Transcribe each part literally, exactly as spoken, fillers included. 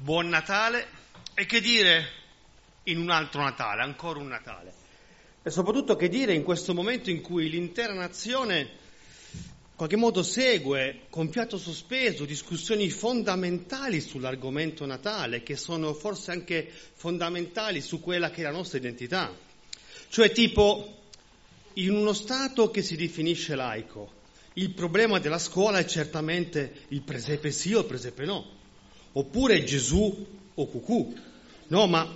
Buon Natale, e che dire in un altro Natale, ancora un Natale. E soprattutto che dire in questo momento in cui l'intera nazione in qualche modo segue con fiato sospeso discussioni fondamentali sull'argomento Natale, che sono forse anche fondamentali su quella che è la nostra identità. Cioè tipo, in uno Stato che si definisce laico, il problema della scuola è certamente il presepe sì o il presepe no, oppure Gesù o cucù. No, ma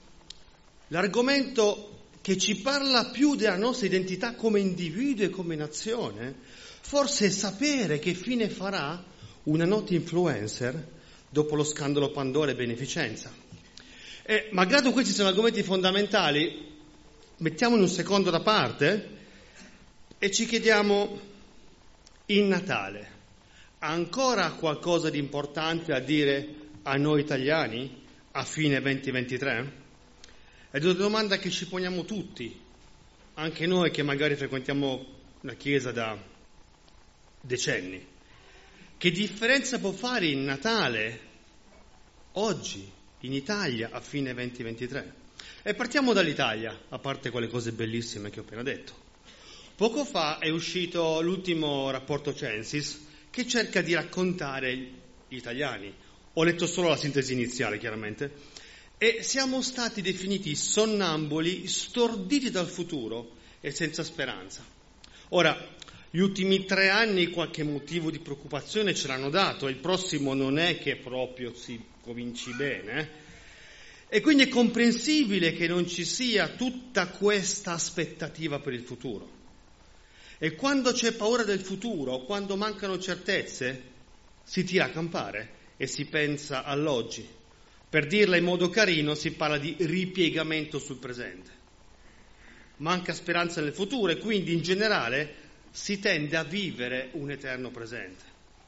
l'argomento che ci parla più della nostra identità come individuo e come nazione, forse è sapere che fine farà una nota influencer dopo lo scandalo Pandora e Beneficenza. E malgrado questi sono argomenti fondamentali, mettiamoli un secondo da parte e ci chiediamo: in Natale ancora qualcosa di importante da dire a noi italiani a fine duemilaventitré? È una domanda che ci poniamo tutti, anche noi che magari frequentiamo la Chiesa da decenni. Che differenza può fare il Natale oggi in Italia a fine duemilaventitré? E partiamo dall'Italia, a parte quelle cose bellissime che ho appena detto. Poco fa è uscito l'ultimo rapporto Censis che cerca di raccontare gli italiani. Ho letto solo la sintesi iniziale, chiaramente, e siamo stati definiti sonnambuli, storditi dal futuro e senza speranza. Ora, gli ultimi tre anni qualche motivo di preoccupazione ce l'hanno dato, e il prossimo non è che proprio si cominci bene, eh? E quindi è comprensibile che non ci sia tutta questa aspettativa per il futuro. E quando c'è paura del futuro, quando mancano certezze, si tira a campare e si pensa all'oggi. Per dirla in modo carino, si parla di ripiegamento sul presente. Manca speranza nel futuro e quindi in generale si tende a vivere un eterno presente.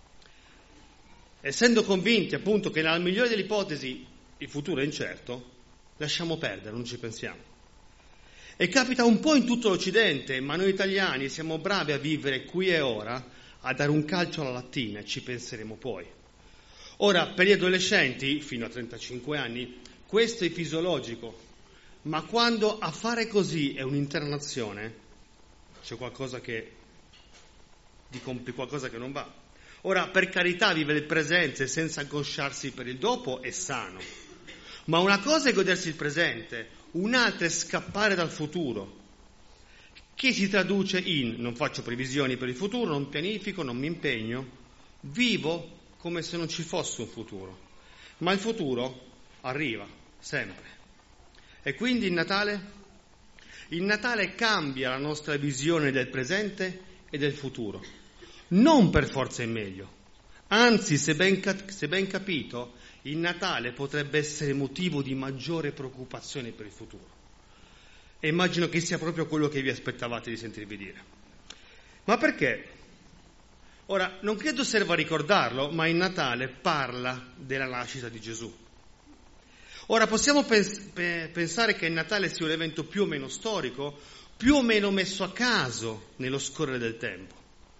Essendo convinti appunto che nella migliore delle ipotesi il futuro è incerto, lasciamo perdere, non ci pensiamo. E capita un po' in tutto l'Occidente, ma noi italiani siamo bravi a vivere qui e ora, a dare un calcio alla lattina e ci penseremo poi. Ora, per gli adolescenti, fino a trentacinque anni, questo è fisiologico, ma quando a fare così è un'intera nazione, c'è qualcosa che, di compli qualcosa che non va. Ora, per carità, vivere il presente senza angosciarsi per il dopo è sano, ma una cosa è godersi il presente, un'altra è scappare dal futuro, che si traduce in: non faccio previsioni per il futuro, non pianifico, non mi impegno, vivo come se non ci fosse un futuro. Ma il futuro arriva, sempre. E quindi il Natale? Il Natale cambia la nostra visione del presente e del futuro. Non per forza in meglio. Anzi, se ben, cap- se ben capito, il Natale potrebbe essere motivo di maggiore preoccupazione per il futuro. E immagino che sia proprio quello che vi aspettavate di sentirvi dire. Ma perché? Ora, non credo serva ricordarlo, ma il Natale parla della nascita di Gesù. Ora, possiamo pens- pe- pensare che il Natale sia un evento più o meno storico, più o meno messo a caso nello scorrere del tempo.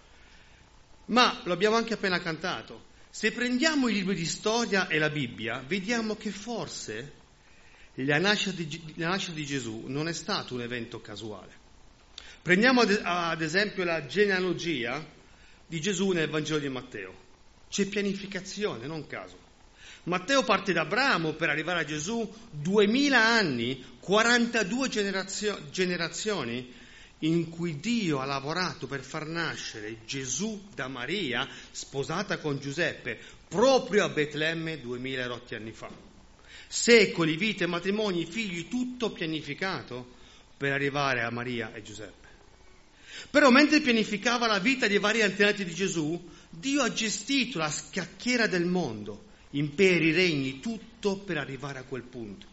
Ma lo abbiamo anche appena cantato. Se prendiamo i libri di storia e la Bibbia, vediamo che forse la nascita di, la nascita di Gesù non è stato un evento casuale. Prendiamo ad, ad esempio la genealogia di Gesù nel Vangelo di Matteo. C'è pianificazione, non caso. Matteo parte da Abramo per arrivare a Gesù, duemila anni, quarantadue generazio, generazioni in cui Dio ha lavorato per far nascere Gesù da Maria, sposata con Giuseppe, proprio a Betlemme duemila rotti anni fa. Secoli, vite, matrimoni, figli, tutto pianificato per arrivare a Maria e Giuseppe. Però mentre pianificava la vita dei vari antenati di Gesù, Dio ha gestito la scacchiera del mondo, imperi, regni, tutto per arrivare a quel punto.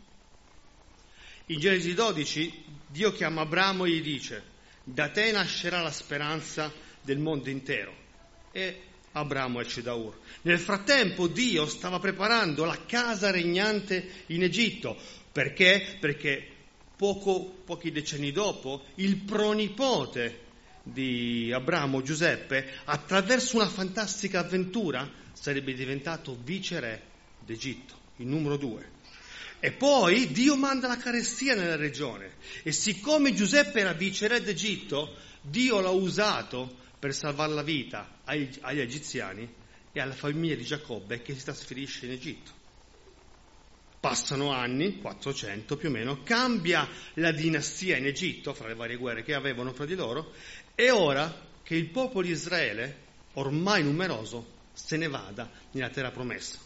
In Genesi dodici, Dio chiama Abramo e gli dice: da te nascerà la speranza del mondo intero. E Abramo esce da Ur. Nel frattempo Dio stava preparando la casa regnante in Egitto. Perché? Perché poco, pochi decenni dopo il pronipote di Abramo, Giuseppe, attraverso una fantastica avventura sarebbe diventato viceré d'Egitto. il numero due. E poi Dio manda la carestia nella regione. E siccome Giuseppe era viceré d'Egitto, Dio l'ha usato per salvare la vita agli, agli egiziani e alla famiglia di Giacobbe che si trasferisce in Egitto. Passano anni, quattrocento più o meno, cambia la dinastia in Egitto, fra le varie guerre che avevano fra di loro, e ora che il popolo di Israele, ormai numeroso, se ne vada nella terra promessa.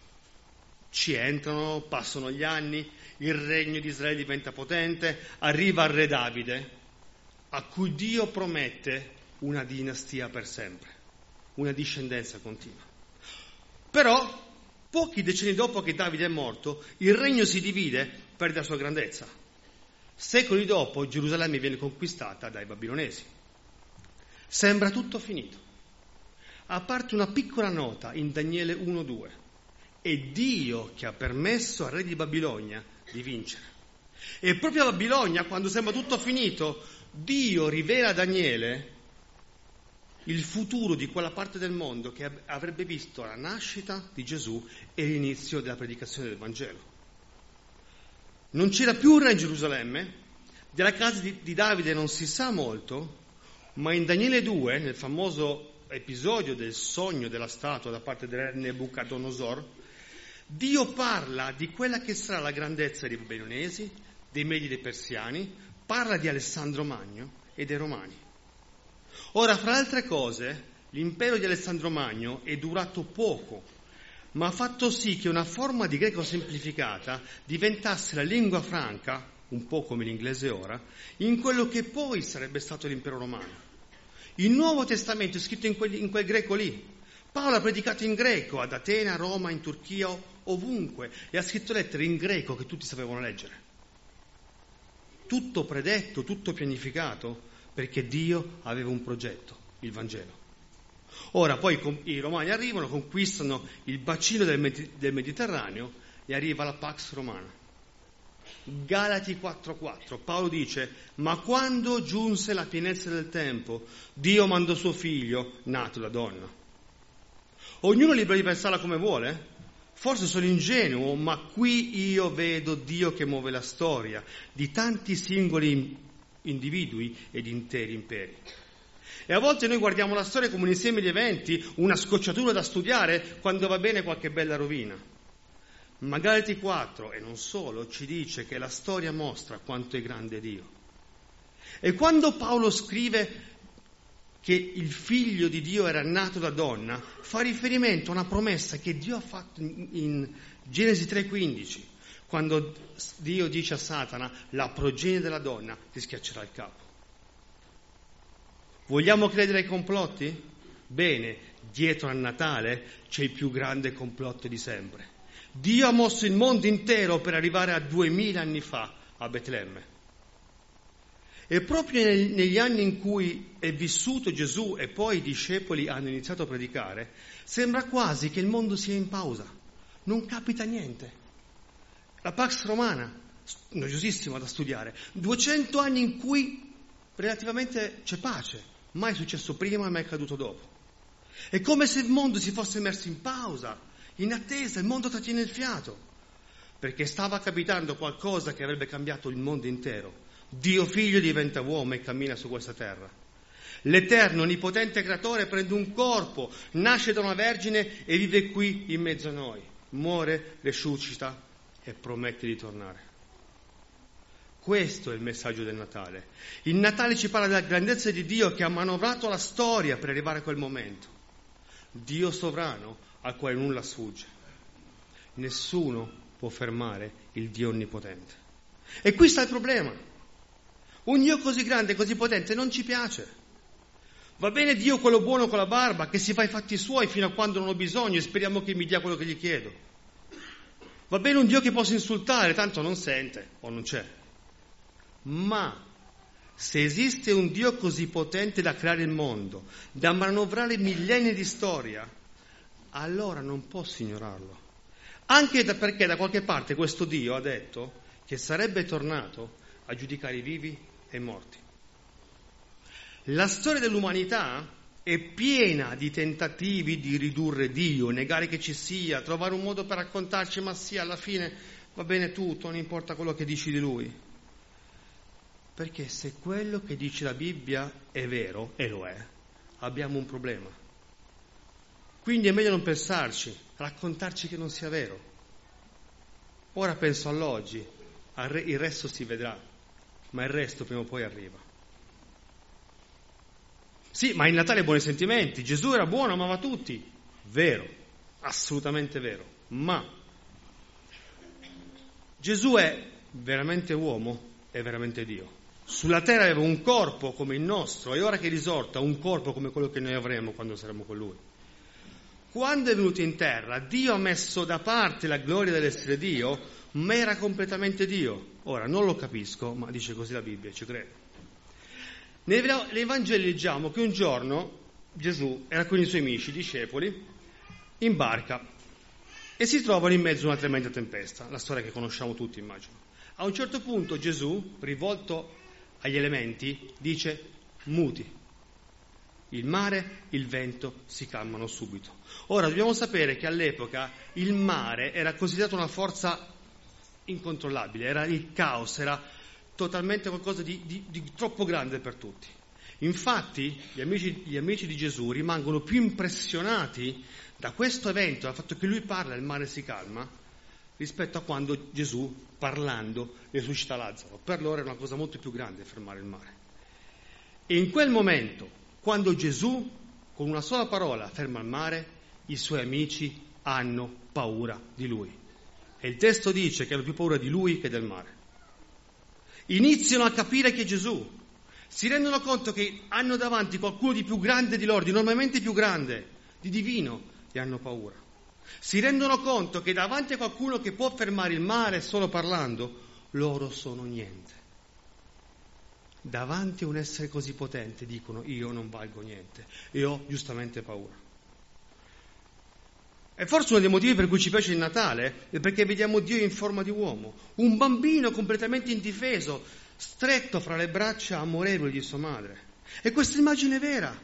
Ci entrano, passano gli anni, il regno di Israele diventa potente, arriva il re Davide, a cui Dio promette una dinastia per sempre, una discendenza continua. Però, pochi decenni dopo che Davide è morto, il regno si divide, perde la sua grandezza. Secoli dopo Gerusalemme viene conquistata dai babilonesi. Sembra tutto finito, a parte una piccola nota in Daniele uno due. È Dio che ha permesso al re di Babilonia di vincere. E proprio a Babilonia, quando sembra tutto finito, Dio rivela a Daniele il futuro di quella parte del mondo che avrebbe visto la nascita di Gesù e l'inizio della predicazione del Vangelo. Non c'era più un re in Gerusalemme, della casa di, di Davide non si sa molto, ma in Daniele due, nel famoso episodio del sogno della statua da parte del re Nebuchadnezzar, Dio parla di quella che sarà la grandezza dei babilonesi, dei Medi e dei Persiani, parla di Alessandro Magno e dei Romani. Ora, fra altre cose, l'impero di Alessandro Magno è durato poco, ma ha fatto sì che una forma di greco semplificata diventasse la lingua franca, un po' come l'inglese ora, in quello che poi sarebbe stato l'impero romano. Il Nuovo Testamento è scritto in quel, in quel greco lì. Paolo ha predicato in greco ad Atene, a Roma, in Turchia, ovunque, e ha scritto lettere in greco che tutti sapevano leggere. Tutto predetto, tutto pianificato, perché Dio aveva un progetto, il Vangelo. Ora poi i Romani arrivano, conquistano il bacino del, Med- del Mediterraneo e arriva la Pax Romana. Galati quattro quattro, Paolo dice: ma quando giunse la pienezza del tempo, Dio mandò suo figlio, nato da donna. Ognuno è libero di pensarla come vuole? Forse sono ingenuo, ma qui io vedo Dio che muove la storia di tanti singoli individui ed interi imperi. E a volte noi guardiamo la storia come un insieme di eventi, una scocciatura da studiare quando va bene qualche bella rovina. Ma Galati quattro, e non solo, ci dice che la storia mostra quanto è grande Dio. E quando Paolo scrive che il figlio di Dio era nato da donna, fa riferimento a una promessa che Dio ha fatto in, in Genesi tre quindici, quando Dio dice a Satana: la progenie della donna ti schiaccerà il capo. Vogliamo credere ai complotti? Bene, dietro al Natale c'è il più grande complotto di sempre. Dio ha mosso il mondo intero per arrivare a duemila anni fa a Betlemme. E proprio negli anni in cui è vissuto Gesù e poi i discepoli hanno iniziato a predicare, sembra quasi che il mondo sia in pausa, non capita niente. La Pax Romana, noiosissima da studiare, duecento anni in cui relativamente c'è pace, mai è successo prima e mai è accaduto dopo. È come se il mondo si fosse messo in pausa, in attesa, il mondo trattiene il fiato, perché stava capitando qualcosa che avrebbe cambiato il mondo intero. Dio figlio diventa uomo e cammina su questa terra. L'eterno, onnipotente creatore prende un corpo, nasce da una vergine e vive qui in mezzo a noi. Muore, resuscita e promette di tornare. Questo è il messaggio del Natale. Il Natale ci parla della grandezza di Dio che ha manovrato la storia per arrivare a quel momento. Dio sovrano al quale nulla sfugge. Nessuno può fermare il Dio onnipotente. E qui sta il problema. Un Dio così grande, così potente, non ci piace. Va bene Dio quello buono con la barba, che si fa i fatti suoi fino a quando non ho bisogno e speriamo che mi dia quello che gli chiedo. Va bene un Dio che posso insultare, tanto non sente o non c'è. Ma se esiste un Dio così potente da creare il mondo, da manovrare millenni di storia, allora non posso ignorarlo. Anche da, perché da qualche parte questo Dio ha detto che sarebbe tornato a giudicare i vivi e morti. La storia dell'umanità è piena di tentativi di ridurre Dio, negare che ci sia, trovare un modo per raccontarci, ma sì, alla fine va bene tutto, non importa quello che dici di Lui. Perché se quello che dice la Bibbia è vero, e lo è, abbiamo un problema. Quindi è meglio non pensarci, raccontarci che non sia vero. Ora penso all'oggi, il resto si vedrà, ma il resto prima o poi arriva. Sì, ma il Natale buoni sentimenti, Gesù era buono, amava tutti. Vero, assolutamente vero. Ma Gesù è veramente uomo, è veramente Dio. Sulla terra aveva un corpo come il nostro e ora che risorta un corpo come quello che noi avremo quando saremo con Lui. Quando è venuto in terra, Dio ha messo da parte la gloria dell'essere Dio, ma era completamente Dio. Ora, non lo capisco, ma dice così la Bibbia, ci credo. Nei Vangeli leggiamo che un giorno Gesù era con i suoi amici, discepoli, in barca e si trovano in mezzo a una tremenda tempesta, la storia che conosciamo tutti, immagino. A un certo punto Gesù, rivolto agli elementi, dice muti. Il mare, il vento si calmano subito. Ora dobbiamo sapere che all'epoca il mare era considerato una forza incontrollabile, era il caos, era totalmente qualcosa di, di, di troppo grande per tutti. Infatti gli amici, gli amici di Gesù rimangono più impressionati da questo evento, dal fatto che lui parla e il mare si calma, rispetto a quando Gesù, parlando, risuscita Lazzaro. Per loro è una cosa molto più grande fermare il mare. E in quel momento, quando Gesù, con una sola parola, ferma il mare, i suoi amici hanno paura di lui. E il testo dice che hanno più paura di lui che del mare. Iniziano a capire che è Gesù. Si rendono conto che hanno davanti qualcuno di più grande di loro, di enormemente più grande, di divino, e hanno paura. Si rendono conto che davanti a qualcuno che può fermare il mare solo parlando, loro sono niente. Davanti a un essere così potente dicono io non valgo niente e ho giustamente paura. E forse uno dei motivi per cui ci piace il Natale è perché vediamo Dio in forma di uomo, un bambino completamente indifeso, stretto fra le braccia amorevoli di sua madre. E questa immagine è vera.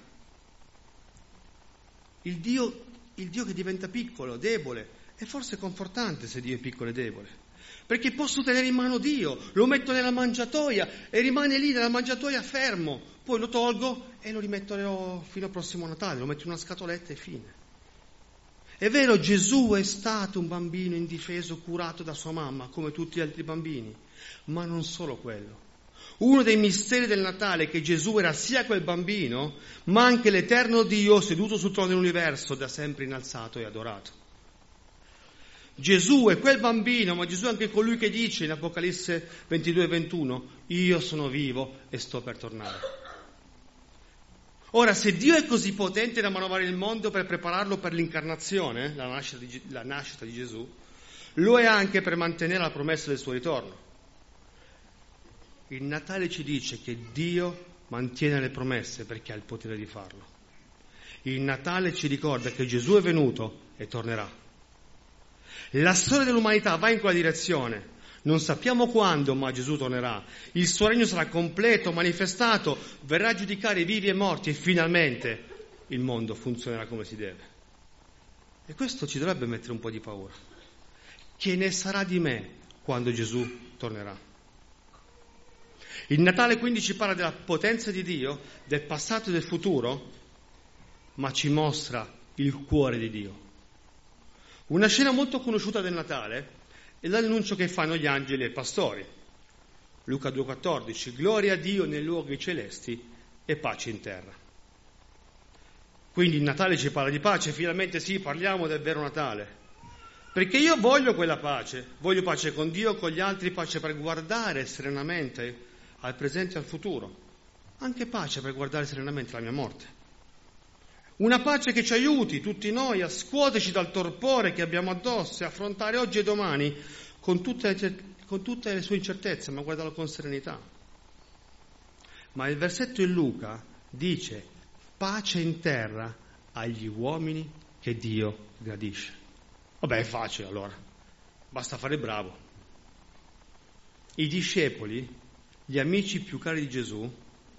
Il Dio, il Dio che diventa piccolo, debole, è forse confortante se Dio è piccolo e debole. Perché posso tenere in mano Dio, lo metto nella mangiatoia e rimane lì nella mangiatoia fermo, poi lo tolgo e lo rimetto fino al prossimo Natale, lo metto in una scatoletta e fine. È vero, Gesù è stato un bambino indifeso, curato da sua mamma, come tutti gli altri bambini, ma non solo quello. Uno dei misteri del Natale è che Gesù era sia quel bambino, ma anche l'eterno Dio seduto sul trono dell'universo, da sempre innalzato e adorato. Gesù è quel bambino, ma Gesù è anche colui che dice in Apocalisse ventidue ventuno, io sono vivo e sto per tornare. Ora, se Dio è così potente da manovrare il mondo per prepararlo per l'incarnazione, la nascita di, la nascita di Gesù, lo è anche per mantenere la promessa del suo ritorno. Il Natale ci dice che Dio mantiene le promesse perché ha il potere di farlo. Il Natale ci ricorda che Gesù è venuto e tornerà. La storia dell'umanità va in quella direzione. Non sappiamo quando, ma Gesù tornerà. Il suo regno sarà completo, manifestato, verrà a giudicare i vivi e i morti e finalmente il mondo funzionerà come si deve. E questo ci dovrebbe mettere un po' di paura. Che ne sarà di me quando Gesù tornerà? Il Natale quindi ci parla della potenza di Dio, del passato e del futuro, ma ci mostra il cuore di Dio. Una scena molto conosciuta del Natale è l'annuncio che fanno gli angeli ai pastori. Luca due quattordici, gloria a Dio nei luoghi celesti e pace in terra. Quindi il Natale ci parla di pace, finalmente sì, parliamo del vero Natale. Perché io voglio quella pace, voglio pace con Dio, con gli altri, pace per guardare serenamente al presente e al futuro, anche pace per guardare serenamente la mia morte. Una pace che ci aiuti, tutti noi, a scuoterci dal torpore che abbiamo addosso e affrontare oggi e domani con tutte, le, con tutte le sue incertezze, ma guardarlo con serenità. Ma il versetto in Luca dice pace in terra agli uomini che Dio gradisce. Vabbè, è facile allora, basta fare bravo. I discepoli, gli amici più cari di Gesù,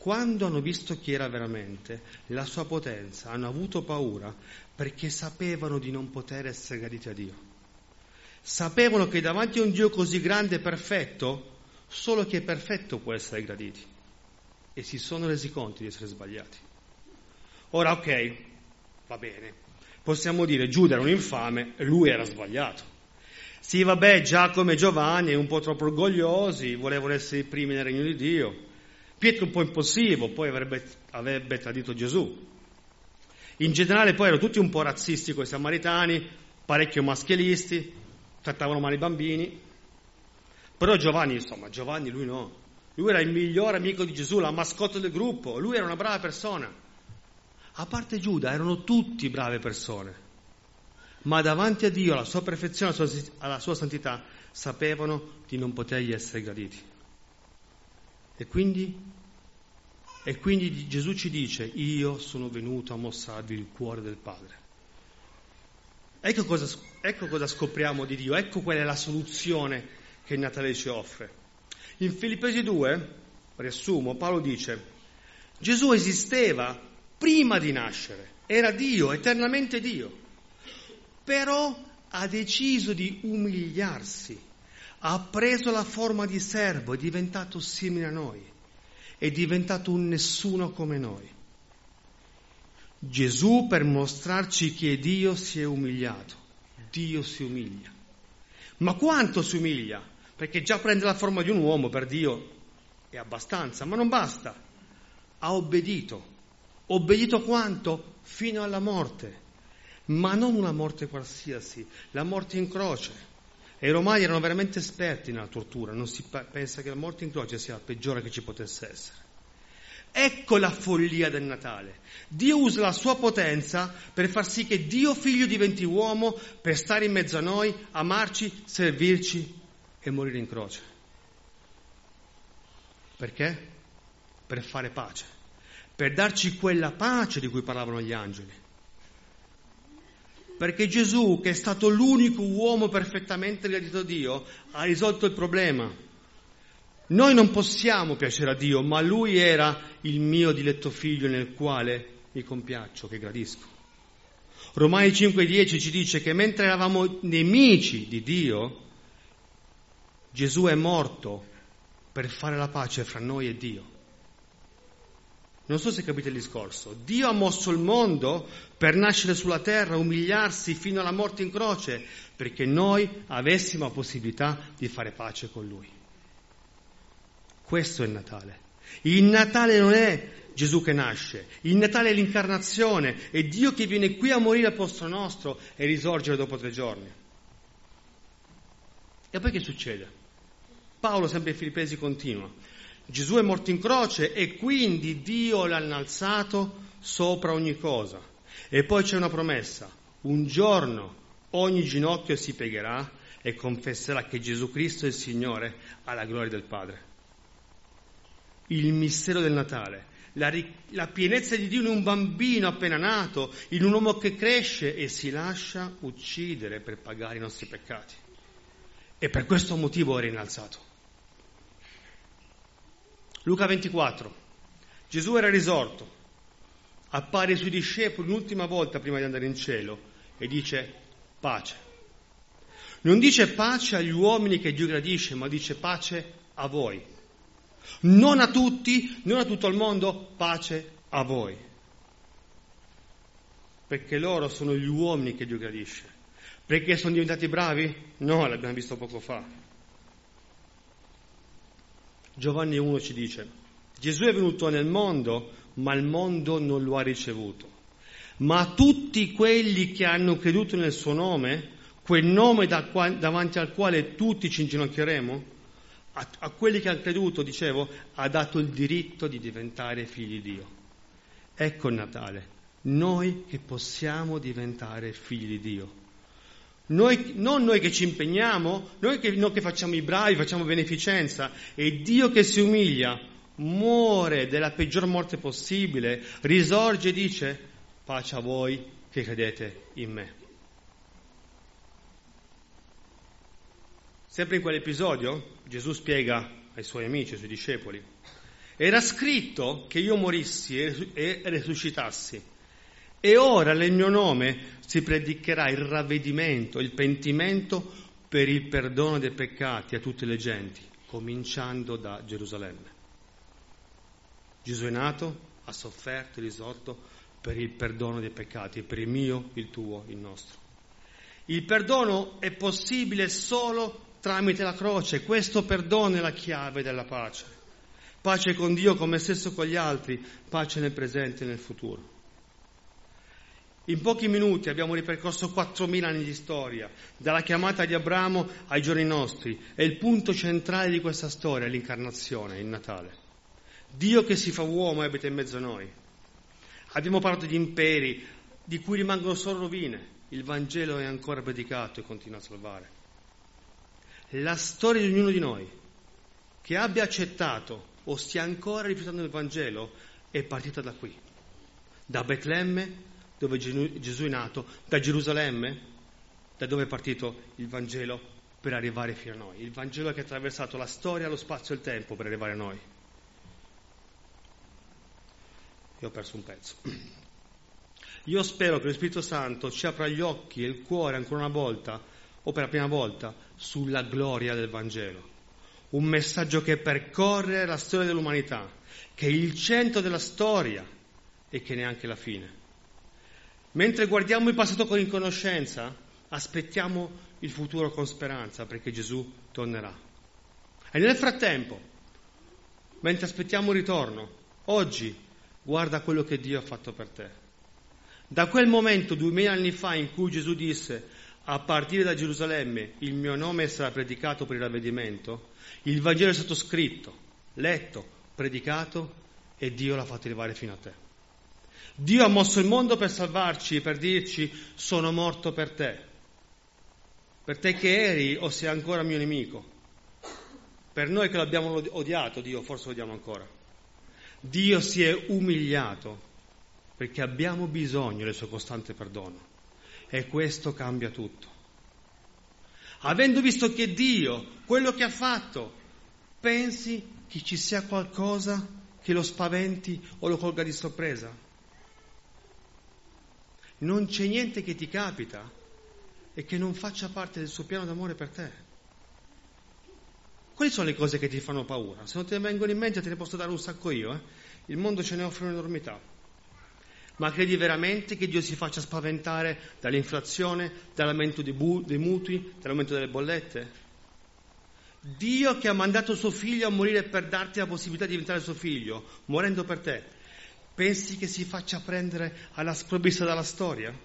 quando hanno visto chi era veramente, la sua potenza, hanno avuto paura perché sapevano di non poter essere graditi a Dio. Sapevano che davanti a un Dio così grande e perfetto, solo chi è perfetto può essere graditi. E si sono resi conto di essere sbagliati. Ora, ok, va bene, possiamo dire Giuda era un infame e lui era sbagliato. Sì, vabbè, Giacomo e Giovanni un po' troppo orgogliosi, volevano essere i primi nel regno di Dio. Pietro un po' impulsivo, poi avrebbe, avrebbe tradito Gesù. In generale poi erano tutti un po' razzisti con i samaritani, parecchio maschilisti, trattavano male i bambini. Però Giovanni, insomma, Giovanni lui no. Lui era il migliore amico di Gesù, la mascotte del gruppo, lui era una brava persona. A parte Giuda, erano tutti brave persone. Ma davanti a Dio, alla sua perfezione, alla sua, alla sua santità, sapevano di non potergli essere graditi. E quindi, e quindi Gesù ci dice, io sono venuto a mostrarvi il cuore del Padre. Ecco cosa, ecco cosa scopriamo di Dio, ecco qual è la soluzione che il Natale ci offre. In Filippesi due, riassumo, Paolo dice, Gesù esisteva prima di nascere, era Dio, eternamente Dio. Però ha deciso di umiliarsi, ha preso la forma di servo, è diventato simile a noi, è diventato un nessuno come noi. Gesù, per mostrarci che Dio, si è umiliato. Dio si umiglia. Ma quanto si umiglia? Perché già prende la forma di un uomo per Dio è abbastanza, ma non basta. Ha obbedito. Obbedito quanto? Fino alla morte. Ma non una morte qualsiasi, la morte in croce. E i romani erano veramente esperti nella tortura, non si pensa che la morte in croce sia la peggiore che ci potesse essere. Ecco la follia del Natale. Dio usa la sua potenza per far sì che Dio figlio diventi uomo, per stare in mezzo a noi, amarci, servirci e morire in croce. Perché? Per fare pace, per darci quella pace di cui parlavano gli angeli. Perché Gesù, che è stato l'unico uomo perfettamente gradito a Dio, ha risolto il problema. Noi non possiamo piacere a Dio, ma Lui era il mio diletto figlio nel quale mi compiaccio, che gradisco. Romani cinque dieci ci dice che mentre eravamo nemici di Dio, Gesù è morto per fare la pace fra noi e Dio. Non so se capite il discorso. Dio ha mosso il mondo per nascere sulla terra, umiliarsi fino alla morte in croce, perché noi avessimo la possibilità di fare pace con Lui. Questo è il Natale. Il Natale non è Gesù che nasce, il Natale è l'incarnazione, è Dio che viene qui a morire al posto nostro e risorgere dopo tre giorni. E poi che succede? Paolo, sempre ai Filippesi, continua. Gesù è morto in croce e quindi Dio l'ha innalzato sopra ogni cosa. E poi c'è una promessa. Un giorno ogni ginocchio si piegherà e confesserà che Gesù Cristo è il Signore alla gloria del Padre. Il mistero del Natale, la, la pienezza di Dio in un bambino appena nato, in un uomo che cresce e si lascia uccidere per pagare i nostri peccati. E per questo motivo era innalzato. Luca ventiquattro. Gesù era risorto, appare ai suoi discepoli l'ultima volta prima di andare in cielo e dice pace. Non dice pace agli uomini che Dio gradisce, ma dice pace a voi. Non a tutti, non a tutto il mondo, pace a voi. Perché loro sono gli uomini che Dio gradisce. Perché sono diventati bravi? No, l'abbiamo visto poco fa. Giovanni uno ci dice, Gesù è venuto nel mondo, ma il mondo non lo ha ricevuto. Ma a tutti quelli che hanno creduto nel suo nome, quel nome da qua, davanti al quale tutti ci inginocchieremo, a, a quelli che hanno creduto, dicevo, ha dato il diritto di diventare figli di Dio. Ecco il Natale, noi che possiamo diventare figli di Dio. Noi, non noi che ci impegniamo, noi che, noi che facciamo i bravi, facciamo beneficenza, è Dio che si umilia, muore della peggior morte possibile, risorge e dice pace a voi che credete in me. Sempre in quell'episodio Gesù spiega ai suoi amici, ai suoi discepoli, Era scritto che io morissi e risuscitassi. E ora nel mio nome si predicherà il ravvedimento, il pentimento per il perdono dei peccati a tutte le genti, cominciando da Gerusalemme. Gesù è nato, ha sofferto e risorto per il perdono dei peccati, per il mio, il tuo, il nostro. Il perdono è possibile solo tramite la croce. Questo perdono è la chiave della pace. Pace con Dio come stesso con gli altri, pace nel presente e nel futuro. In pochi minuti abbiamo ripercorso quattromila anni di storia, dalla chiamata di Abramo ai giorni nostri, e il punto centrale di questa storia è l'incarnazione, il Natale. Dio che si fa uomo e abita in mezzo a noi. Abbiamo parlato di imperi di cui rimangono solo rovine. Il Vangelo è ancora predicato e continua a salvare. La storia di ognuno di noi che abbia accettato o stia ancora rifiutando il Vangelo è partita da qui, da Betlemme, dove Gesù è nato, da Gerusalemme, da dove è partito il Vangelo per arrivare fino a noi. Il Vangelo che ha attraversato la storia, lo spazio e il tempo per arrivare a noi. Io ho perso un pezzo. Io spero che lo Spirito Santo ci apra gli occhi e il cuore ancora una volta, o per la prima volta, sulla gloria del Vangelo. Un messaggio che percorre la storia dell'umanità, che è il centro della storia e che neanche la fine. Mentre guardiamo il passato con inconoscenza, aspettiamo il futuro con speranza, perché Gesù tornerà. E nel frattempo, mentre aspettiamo il ritorno, oggi guarda quello che Dio ha fatto per te. Da quel momento, duemila anni fa, in cui Gesù disse: a partire da Gerusalemme il mio nome sarà predicato per il ravvedimento, il Vangelo è stato scritto, letto, predicato, e Dio l'ha fatto arrivare fino a te. Dio ha mosso il mondo per salvarci, per dirci: sono morto per te, per te che eri o sei ancora mio nemico, per noi che l'abbiamo odiato. Dio forse lo odiamo ancora. Dio si è umiliato perché abbiamo bisogno del suo costante perdono, e questo cambia tutto. Avendo visto che Dio, quello che ha fatto, pensi che ci sia qualcosa che lo spaventi o lo colga di sorpresa? Non c'è niente che ti capita e che non faccia parte del suo piano d'amore per te. Quali sono le cose che ti fanno paura? Se non te ne vengono in mente te ne posso dare un sacco io. Eh? Il mondo ce ne offre un'enormità. Ma credi veramente che Dio si faccia spaventare dall'inflazione, dall'aumento dei, bu- dei mutui, dall'aumento delle bollette? Dio che ha mandato suo figlio a morire per darti la possibilità di diventare suo figlio, morendo per te, pensi che si faccia prendere alla sprovvista dalla storia?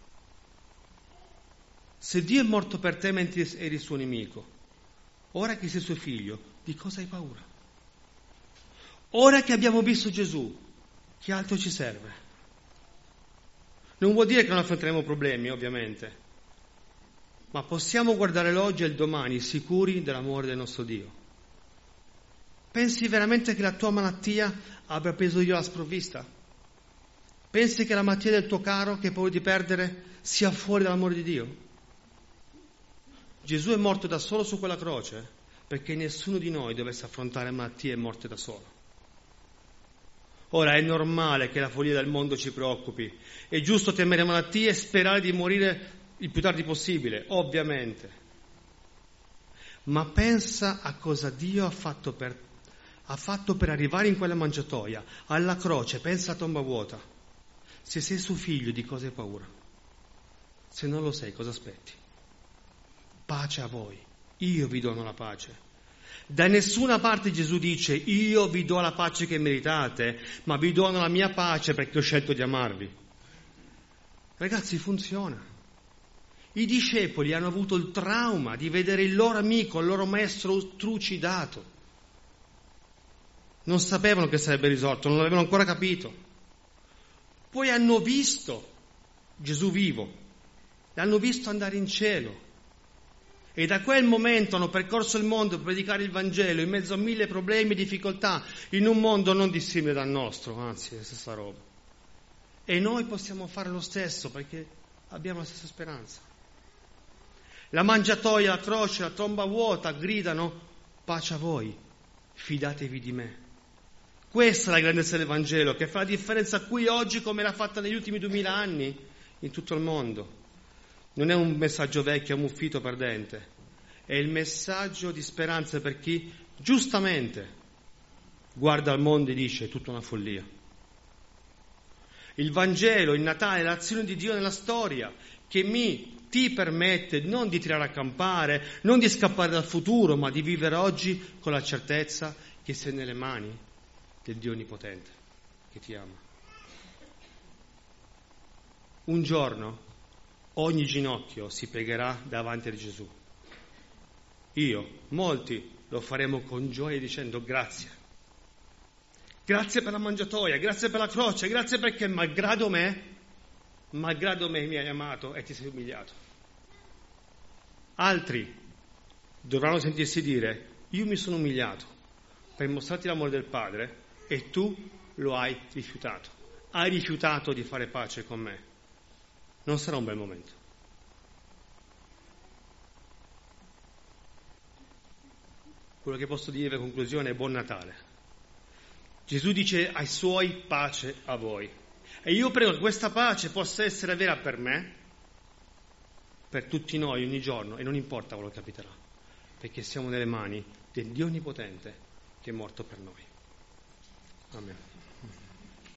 Se Dio è morto per te mentre eri suo nemico, ora che sei suo figlio, di cosa hai paura? Ora che abbiamo visto Gesù, che altro ci serve? Non vuol dire che non affronteremo problemi, ovviamente, ma possiamo guardare l'oggi e il domani sicuri dell'amore del nostro Dio. Pensi veramente che la tua malattia abbia preso Dio alla sprovvista? Pensi che la malattia del tuo caro, che hai paura di perdere, sia fuori dall'amore di Dio? Gesù è morto da solo su quella croce perché nessuno di noi dovesse affrontare malattie e morte da solo. Ora è normale che la follia del mondo ci preoccupi, è giusto temere malattie e sperare di morire il più tardi possibile, ovviamente. Ma pensa a cosa Dio ha fatto per, ha fatto per arrivare in quella mangiatoia, alla croce, pensa a tomba vuota. Se sei suo figlio, di cosa hai paura? Se non lo sei, cosa aspetti? Pace a voi, io vi dono la pace. Da nessuna parte Gesù dice: io vi do la pace che meritate, ma vi dono la mia pace perché ho scelto di amarvi. Ragazzi, funziona. I discepoli hanno avuto il trauma di vedere il loro amico, il loro maestro trucidato. Non sapevano che sarebbe risolto, non l'avevano ancora capito. Poi hanno visto Gesù vivo, l'hanno visto andare in cielo. E da quel momento hanno percorso il mondo per predicare il Vangelo in mezzo a mille problemi e difficoltà, in un mondo non dissimile dal nostro, anzi è la stessa roba. E noi possiamo fare lo stesso perché abbiamo la stessa speranza. La mangiatoia, la croce, la tomba vuota gridano: pace a voi, fidatevi di me. Questa è la grandezza del Vangelo, che fa la differenza qui oggi come l'ha fatta negli ultimi duemila anni in tutto il mondo. Non è un messaggio vecchio, ammuffito, perdente. È il messaggio di speranza per chi giustamente guarda al mondo e dice: è tutta una follia. Il Vangelo, il Natale, l'azione di Dio nella storia, che mi, ti permette non di tirare a campare, non di scappare dal futuro, ma di vivere oggi con la certezza che sei nelle mani del Dio Onnipotente, che ti ama. Un giorno ogni ginocchio si piegherà davanti a Gesù. Io, molti, lo faremo con gioia dicendo: grazie. Grazie per la mangiatoia, grazie per la croce, grazie perché malgrado me, malgrado me mi hai amato e ti sei umiliato. Altri dovranno sentirsi dire: io mi sono umiliato per mostrarti l'amore del Padre e tu lo hai rifiutato. Hai rifiutato di fare pace con me. Non sarà un bel momento. Quello che posso dire in conclusione è: buon Natale. Gesù dice ai suoi: pace a voi. E io prego che questa pace possa essere vera per me, per tutti noi ogni giorno, e non importa quello che capiterà, perché siamo nelle mani del Dio Onnipotente che è morto per noi. Amen.